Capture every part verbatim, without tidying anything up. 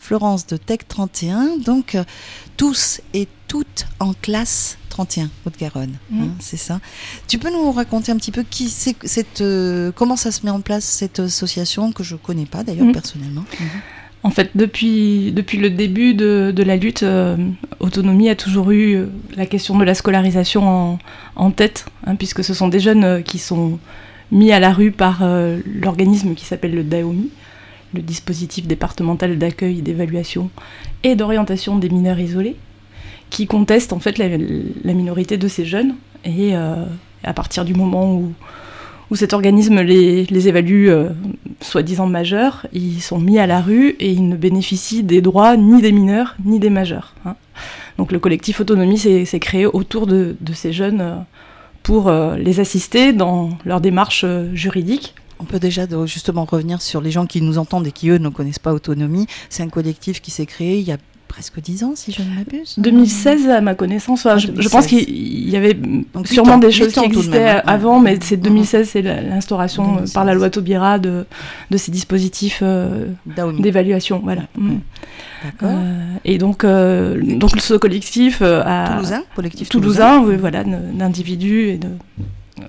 Florence de Tech trente et un, donc euh, tous et toutes en classe trente et un, Haute-Garonne, mmh. hein, c'est ça. Tu peux nous raconter un petit peu qui c'est, cette, euh, comment ça se met en place cette association que je ne connais pas d'ailleurs mmh. personnellement. Mmh. En fait, depuis, depuis le début de, de la lutte, euh, Autonomie a toujours eu euh, la question de la scolarisation en, en tête, hein, puisque ce sont des jeunes euh, qui sont mis à la rue par euh, l'organisme qui s'appelle le D A O M I, le dispositif départemental d'accueil, d'évaluation et d'orientation des mineurs isolés, qui contestent en fait la, la minorité de ces jeunes. Et euh, à partir du moment où où cet organisme les, les évalue euh, soi-disant majeurs, ils sont mis à la rue et ils ne bénéficient des droits ni des mineurs ni des majeurs. Hein. Donc le collectif Autonomie s'est, s'est créé autour de, de ces jeunes euh, pour euh, les assister dans leur démarche euh, juridique. On peut déjà justement revenir sur les gens qui nous entendent et qui, eux, ne connaissent pas Autonomie. C'est un collectif qui s'est créé il y a presque dix ans, si je ne m'abuse. deux mille seize, à ma connaissance. Enfin, ah, je, je pense qu'il y avait donc, sûrement ans, des choses qui existaient même, hein. avant, mais c'est deux mille seize, c'est l'instauration deux mille seize. Par la loi Taubira de, de ces dispositifs euh, d'évaluation. Voilà. Mmh. D'accord. Euh, et donc, euh, donc ce collectif euh, a... Toulousain, collectif Toulousain, Toulousain. Oui, voilà, d'individus et de... Euh,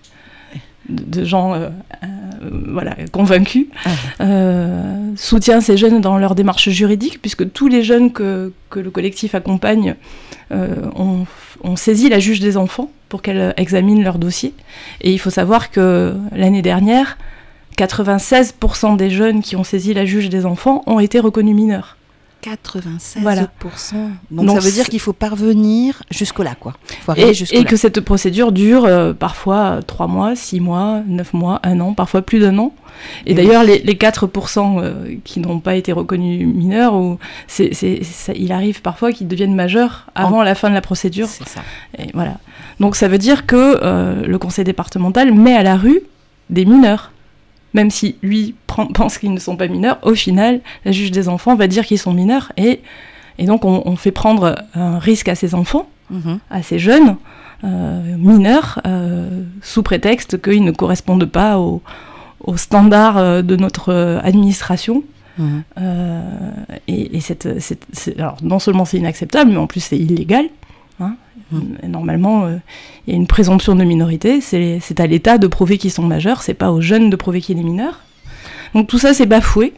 De, de gens euh, euh, voilà, convaincus, ah. euh, soutient ces jeunes dans leur démarche juridique, puisque tous les jeunes que, que le collectif accompagne euh, ont, ont saisi la juge des enfants pour qu'elle examine leur dossier. Et il faut savoir que l'année dernière, quatre-vingt-seize pour cent des jeunes qui ont saisi la juge des enfants ont été reconnus mineurs. quatre-vingt-seize pour cent. Voilà. Donc, Donc ça veut dire qu'il faut parvenir jusque-là, quoi. Faut arriver et, jusque-là. Et que cette procédure dure euh, parfois trois mois, six mois, neuf mois, un an, parfois plus d'un an. Et, et d'ailleurs, oui. les, les quatre pour cent euh, qui n'ont pas été reconnus mineurs, ou c'est, c'est, ça, il arrive parfois qu'ils deviennent majeurs avant en... la fin de la procédure. C'est ça. Et voilà. Donc ça veut dire que euh, le conseil départemental met à la rue des mineurs. Même si lui prend, pense qu'ils ne sont pas mineurs, au final, la juge des enfants va dire qu'ils sont mineurs. Et, et donc, on, on fait prendre un risque à ces enfants, mmh. à ces jeunes euh, mineurs, euh, sous prétexte qu'ils ne correspondent pas aux, aux standards de notre administration. Mmh. Euh, et et cette, cette, c'est, alors, non seulement c'est inacceptable, mais en plus c'est illégal. Hein. Mmh. Normalement, il euh, y a une présomption de minorité, c'est, c'est à l'État de prouver qu'ils sont majeurs, c'est pas aux jeunes de prouver qu'ils sont mineurs. Donc tout ça, c'est bafoué.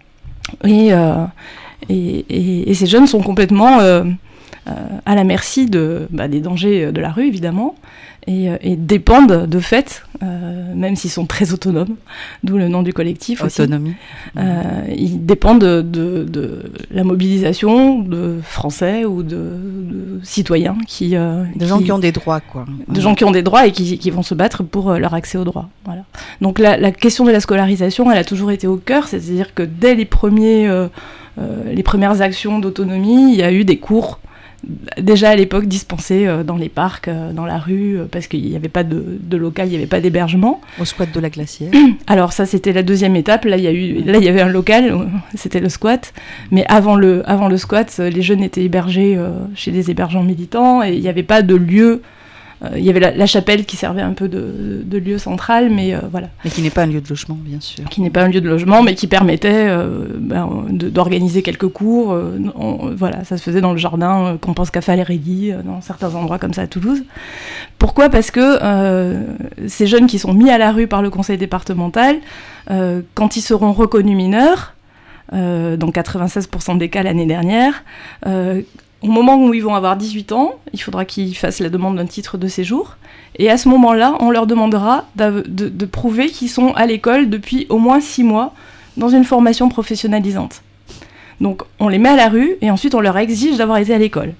Et, euh, et, et, et ces jeunes sont complètement euh, euh, à la merci de, bah, des dangers de la rue, évidemment, et, et dépendent de fait, euh, même s'ils sont très autonomes, d'où le nom du collectif Autonomie. aussi. Euh, ils dépendent de, de, de la mobilisation de Français ou de, de citoyens qui... Euh, de qui, gens qui ont des droits, quoi. De ouais. gens qui ont des droits et qui, qui vont se battre pour leur accès aux droits. Voilà. Donc la, la question de la scolarisation, elle a toujours été au cœur, c'est-à-dire que dès les, premiers, euh, euh, les premières actions d'autonomie, il y a eu des cours déjà à l'époque dispensés euh, dans les parcs, euh, dans la rue, euh, parce qu'il n'y avait pas de, de local, il n'y avait pas d'hébergement. Au squat de la Glacière. Alors ça, c'était la deuxième étape. Là, il y a eu, là, il y avait un local, c'était le squat. Mais avant le, avant le squat, les jeunes étaient hébergés euh, chez des hébergeants militants et il n'y avait pas de lieu. Euh, il y avait la, la chapelle qui servait un peu de, de, de lieu central, mais euh, voilà. Mais qui n'est pas un lieu de logement, bien sûr. Qui n'est pas un lieu de logement, mais qui permettait euh, ben, de, d'organiser quelques cours. Euh, on, voilà, ça se faisait dans le jardin, euh, qu'on pense qu'à Falérédy, euh, dans certains endroits comme ça à Toulouse. Pourquoi ? Parce que euh, ces jeunes qui sont mis à la rue par le conseil départemental, euh, quand ils seront reconnus mineurs, euh, dans quatre-vingt-seize pour cent des cas l'année dernière, euh, au moment où ils vont avoir dix-huit ans, il faudra qu'ils fassent la demande d'un titre de séjour. Et à ce moment-là, on leur demandera de, de, de prouver qu'ils sont à l'école depuis au moins six mois dans une formation professionnalisante. Donc on les met à la rue et ensuite on leur exige d'avoir été à l'école.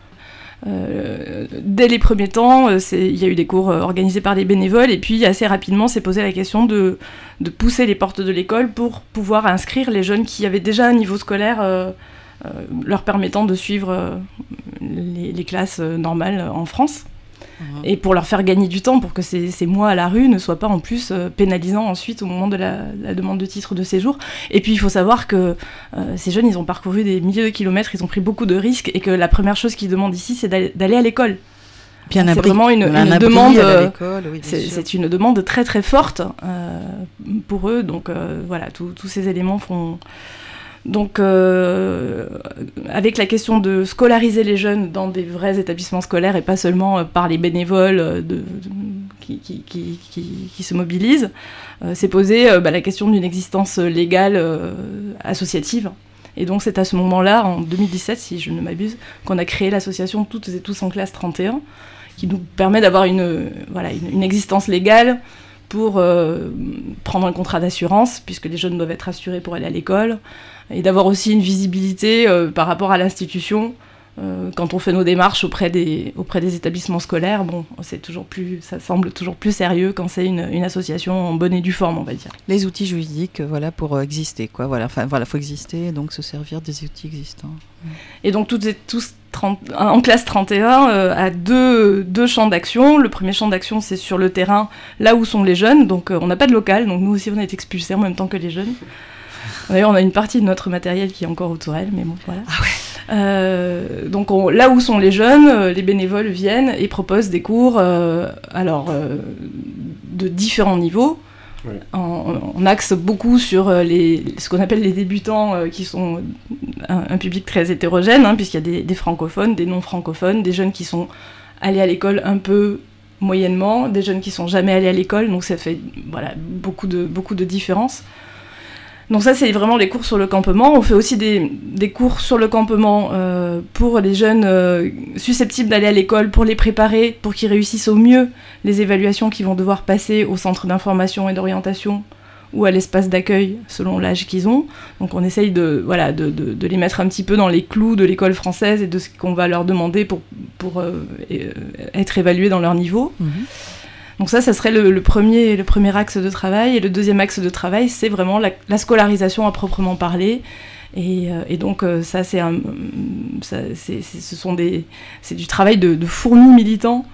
Euh, dès les premiers temps, c'est, il y a eu des cours organisés par des bénévoles et puis assez rapidement s'est posé la question de, de pousser les portes de l'école pour pouvoir inscrire les jeunes qui avaient déjà un niveau scolaire euh, Euh, leur permettant de suivre euh, les, les classes euh, normales en France, mmh. et pour leur faire gagner du temps, pour que ces, ces mois à la rue ne soient pas en plus euh, pénalisants ensuite au moment de la, la demande de titre de séjour. Et puis il faut savoir que euh, ces jeunes, ils ont parcouru des milliers de kilomètres, ils ont pris beaucoup de risques, et que la première chose qu'ils demandent ici, c'est d'aller, d'aller à l'école. Bien c'est abri. vraiment une, une abri demande, oui, c'est, c'est une demande très très forte euh, pour eux, donc euh, voilà, tous ces éléments font... Donc, euh, avec la question de scolariser les jeunes dans des vrais établissements scolaires et pas seulement euh, par les bénévoles euh, de, de, qui, qui, qui, qui, qui se mobilisent, euh, s'est posée euh, bah, la question d'une existence légale euh, associative. Et donc, c'est à ce moment-là, en deux mille dix-sept, si je ne m'abuse, qu'on a créé l'association Toutes et tous en classe trente et un, qui nous permet d'avoir une, voilà, une, une existence légale pour euh, prendre un contrat d'assurance, puisque les jeunes doivent être assurés pour aller à l'école, et d'avoir aussi une visibilité euh, par rapport à l'institution. Euh, quand on fait nos démarches auprès des, auprès des établissements scolaires, bon, c'est toujours plus, ça semble toujours plus sérieux quand c'est une, une association en bonne et due forme, on va dire. Les outils juridiques, voilà, pour euh, exister, quoi. Voilà, enfin, voilà, faut exister, donc se servir des outils existants. Et donc toutes et tous trente, en classe trente et un euh, a deux, deux champs d'action. Le premier champ d'action, c'est sur le terrain, là où sont les jeunes. Donc euh, on n'a pas de local, donc nous aussi on a été expulsés en même temps que les jeunes. D'ailleurs, on a une partie de notre matériel qui est encore au Tourelle, mais bon, voilà. Ah ouais. Euh, donc on, là où sont les jeunes, euh, les bénévoles viennent et proposent des cours euh, alors, euh, de différents niveaux. Oui. On, on axe beaucoup sur les, ce qu'on appelle les débutants, euh, qui sont un, un public très hétérogène, hein, puisqu'il y a des, des francophones, des non-francophones, des jeunes qui sont allés à l'école un peu moyennement, des jeunes qui sont jamais allés à l'école, donc ça fait voilà, beaucoup de, beaucoup de différences. Donc ça, c'est vraiment les cours sur le campement. On fait aussi des, des cours sur le campement euh, pour les jeunes euh, susceptibles d'aller à l'école, pour les préparer, pour qu'ils réussissent au mieux les évaluations qu'ils vont devoir passer au centre d'information et d'orientation ou à l'espace d'accueil selon l'âge qu'ils ont. Donc on essaye de, voilà, de, de, de les mettre un petit peu dans les clous de l'école française et de ce qu'on va leur demander pour, pour euh, être évalués dans leur niveau. Mmh. Donc ça, ça serait le, le, premier, le premier axe de travail. Et le deuxième axe de travail, c'est vraiment la, la scolarisation à proprement parler. Et, euh, et donc euh, ça, c'est, un, ça c'est, c'est, ce sont des, c'est du travail de, de fourmis militants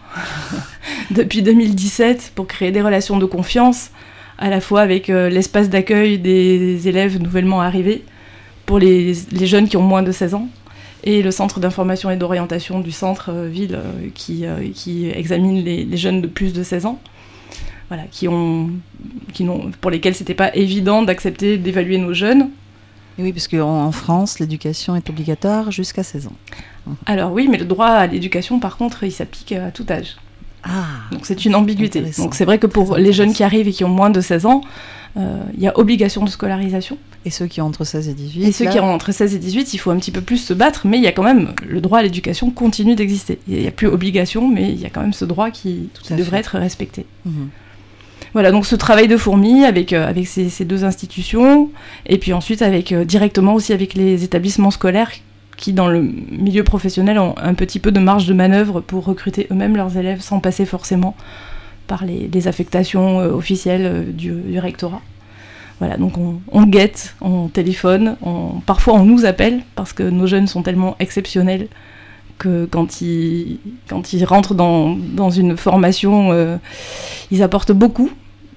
depuis deux mille dix-sept pour créer des relations de confiance, à la fois avec euh, l'espace d'accueil des élèves nouvellement arrivés, pour les, les jeunes qui ont moins de seize ans, et le centre d'information et d'orientation du centre-ville euh, qui, euh, qui examine les, les jeunes de plus de seize ans, voilà, qui ont, qui n'ont, pour lesquels c'était pas évident d'accepter d'évaluer nos jeunes. Et oui, parce qu'en France, l'éducation est obligatoire jusqu'à seize ans. Alors oui, mais le droit à l'éducation, par contre, il s'applique à tout âge. Ah, donc c'est une ambiguïté. Donc c'est vrai que pour les jeunes qui arrivent et qui ont moins de seize ans, il euh, y a obligation de scolarisation. Et ceux qui ont entre seize et dix-huit Et ceux là... qui ont entre seize et dix-huit, il faut un petit peu plus se battre, mais il y a quand même, le droit à l'éducation continue d'exister. Il n'y a plus obligation, mais il y a quand même ce droit qui, qui devrait être respecté. Mmh. Voilà, donc ce travail de fourmi avec, euh, avec ces, ces deux institutions, et puis ensuite avec, euh, directement aussi avec les établissements scolaires qui, dans le milieu professionnel, ont un petit peu de marge de manœuvre pour recruter eux-mêmes leurs élèves sans passer forcément par les, les affectations euh, officielles euh, du, du rectorat. Voilà, donc on, on guette, on téléphone, on, parfois on nous appelle, parce que nos jeunes sont tellement exceptionnels que quand ils, quand ils rentrent dans, dans une formation, euh, ils apportent beaucoup.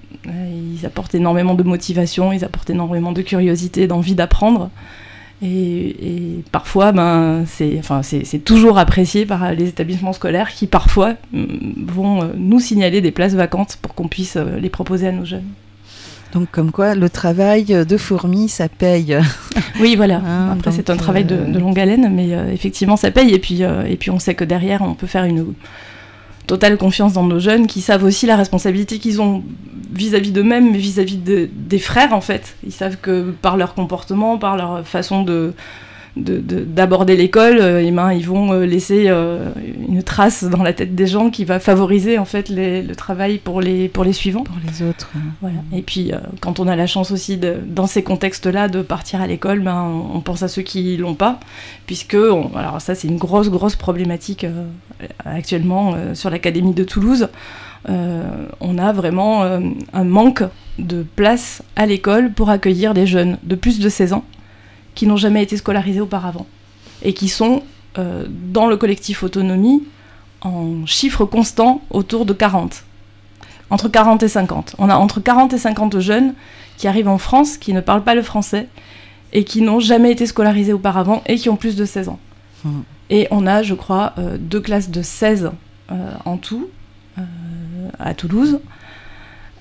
Ils apportent énormément de motivation, ils apportent énormément de curiosité, d'envie d'apprendre. Et, et parfois, ben, c'est, enfin, c'est, c'est toujours apprécié par les établissements scolaires qui, parfois, vont nous signaler des places vacantes pour qu'on puisse les proposer à nos jeunes. Donc, comme quoi, le travail de fourmi, ça paye. Oui, voilà. Hein, Après, donc, c'est un travail de, de longue haleine, mais euh, effectivement, ça paye. Et puis, euh, et puis, on sait que derrière, on peut faire une totale confiance dans nos jeunes qui savent aussi la responsabilité qu'ils ont vis-à-vis d'eux-mêmes, mais vis-à-vis de, des frères, en fait. Ils savent que par leur comportement, par leur façon de... De, de, d'aborder l'école, euh, et ben, ils vont euh, laisser euh, une trace dans la tête des gens qui va favoriser en fait les, le travail pour les, pour les suivants. Pour les autres. Hein. Voilà. Et puis euh, quand on a la chance aussi, de, dans ces contextes-là, de partir à l'école, ben, on, on pense à ceux qui l'ont pas, puisque, on, alors ça c'est une grosse, grosse problématique euh, actuellement euh, sur l'Académie de Toulouse. Euh, on a vraiment euh, un manque de place à l'école pour accueillir des jeunes de plus de seize ans qui n'ont jamais été scolarisés auparavant et qui sont euh, dans le collectif autonomie en chiffre constant autour de quarante. Entre quarante et cinquante. On a entre quarante et cinquante jeunes qui arrivent en France, qui ne parlent pas le français et qui n'ont jamais été scolarisés auparavant et qui ont plus de seize ans. Mmh. Et on a, je crois, euh, deux classes de seize euh, en tout euh, à Toulouse.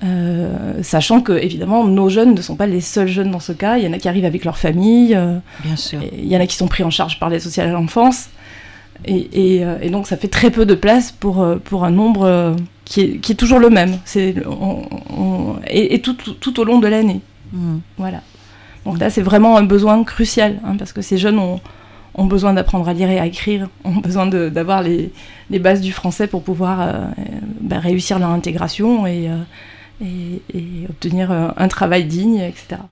Euh, sachant que, évidemment, nos jeunes ne sont pas les seuls jeunes dans ce cas. Il y en a qui arrivent avec leur famille. Euh, Bien sûr. Il y en a qui sont pris en charge par l'aide sociale à l'enfance. Et, et, euh, et donc, ça fait très peu de place pour, pour un nombre euh, qui, est, qui est toujours le même. C'est, on, on, et et tout, tout, tout au long de l'année. Mmh. Voilà. Donc là, c'est vraiment un besoin crucial, hein, parce que ces jeunes ont, ont besoin d'apprendre à lire et à écrire, ont besoin de, d'avoir les, les bases du français pour pouvoir euh, bah, réussir leur intégration et, euh, et, et obtenir euh, un travail digne, et cetera.